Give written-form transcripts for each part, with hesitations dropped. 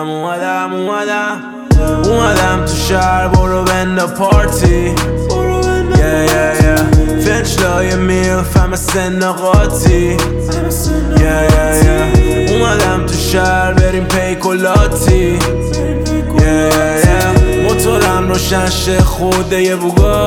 اومدم تو شهر برو بنده پارتی فنچلای میلف همه سن قاطی اومدم تو شهر بریم پیکولاتی موتورم روشن شه خوده یه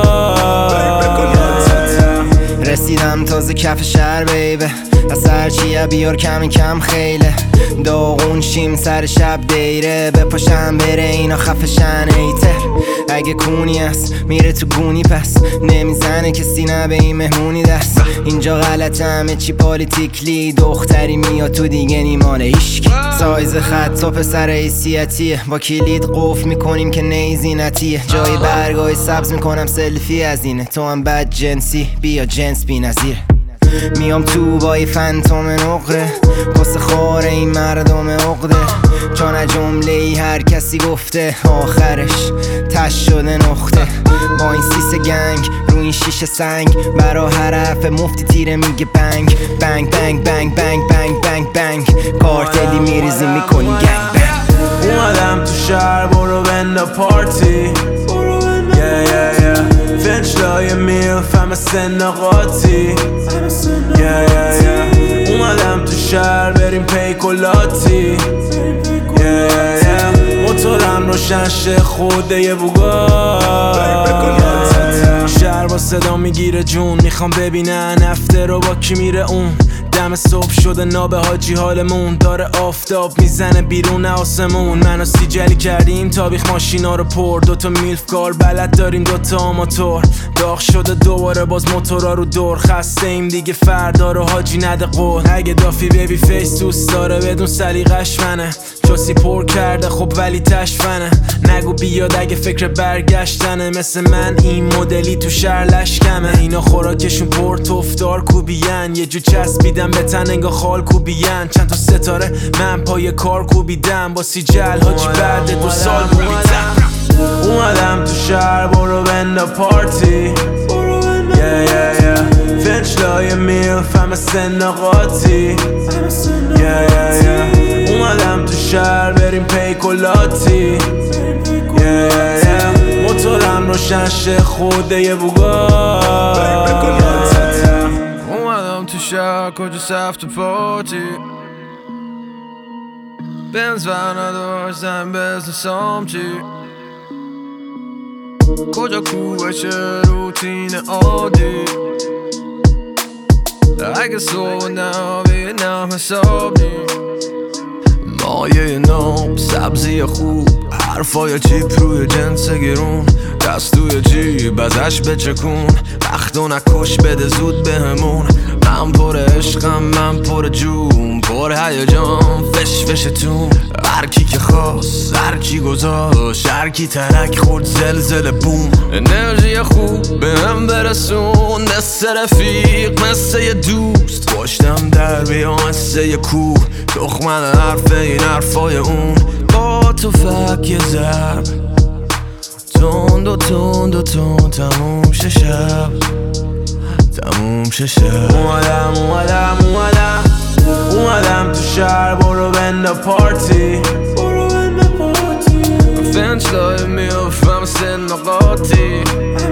رسیدم تازه کف شهر بیبه از هرچیه بیار کمی کم خیله داغون شیم سر شب دیره بپاشم بره اینا خفشن ایتر اگه کونی هست میره تو گونی پس نمیزنه کسی نه به این مهمونی دست اینجا غلط همه چی پالیتیکلی دختری میاد تو دیگه نیمانه ایشکی سایز خط و پسر حیثیتیه با کلید قفل میکنیم که نیزینتیه جای برگای سبز میکنم سلفی از اینه تو هم بد جنسی بیا جنس بی نظیره میام تو با یه فنتوم نقره کس خاره این مردم عقده چون از جمله ای هر کسی گفته آخرش تش شده نقطه با این سیس گنگ رو این شیشه سنگ برا هر حرف مفتی تیره میگه بنگ بنگ بنگ بنگ بنگ بنگ بنگ بنگ کارتلی میریزی میکنی گنگ بنگ اومدم تو شهر برو بنده پارتی فنچلای میلف همه سن قاطی اومدم تو شهر بریم پیکولاتی موتورم روشن شه خوده یه شهر با صدا میگیره جون میخوام ببینن افته رو با کی میره اون دم صبح شده ناب حاجی حالمون داره آفتاب میزنه بیرون آسمون منو سیجلی کردیم تابیخ ماشینا رو پر دوتا میلف کار بلد داریم دوتا آماتور داغ شده دوباره باز موتورا رو دور خسته ایم دیگه فردا رو حاجی نده قول اگه دافی بیبی فیس دوست داره بدون سلیقش منه چاسی پر کرده خب ولی تشفنه نگو بیاد اگه فکر برگشتنه مثل من این مدلی تو شهر لشکمه اینا خوراکشون پر تفدار کوبیان یه جو چسبیدم به تن انگا خال کوبیان چند تا ستاره من پای کار کوبیدم با سیجل حاجی بعد 2 سال کوبیدم اومدم تو شهر برو بنده پارتی فنچلای میلف همه سن قاطی اومدم تو شهر بریم پیکولاتی موتورم روشن شه خوده یه اومدم تو شهر کجا سفت پارتی بنز ور نداشتم بزن سامچی کجا کوبشه روتین عادی اگه صبح نبینم حساب نی مایه نام سبزی خوب حرفای چیپ روی جنس گرون دست توی جیب ازش بچکون وقتو نکش بده زود بهمون من پر عشقم من پر جون پر هیجان فش فشتون هرکی که خواست هرکی گذاشت هرکی ترک خورد زلزله بوم انرژی خوب به هم برسون مثل رفیق مثل یه دوست پشتم در بیام مثل یه کوه تخمن حرف این حرفای اون با تو فک یه ضرب تند و تند و تند تموم شه شب تموم شه شب اومدم تو شهر برو بنده پارتی فنچلای میلفم سن قاطی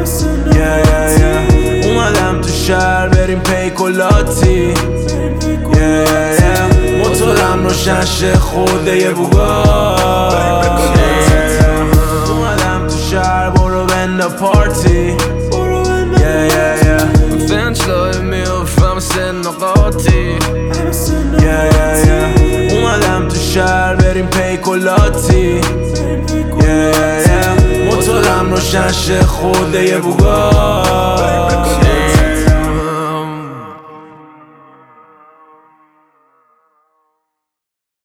اومدم تو شهر بریم پیکولاتی موتورم روشن شه خوده یه اومدم تو شهر برو بنده پارتی فنچلای میلفم سن قاطی اومدم تو شهر بریم پیکولاتی موتورم روشن شه خوده یه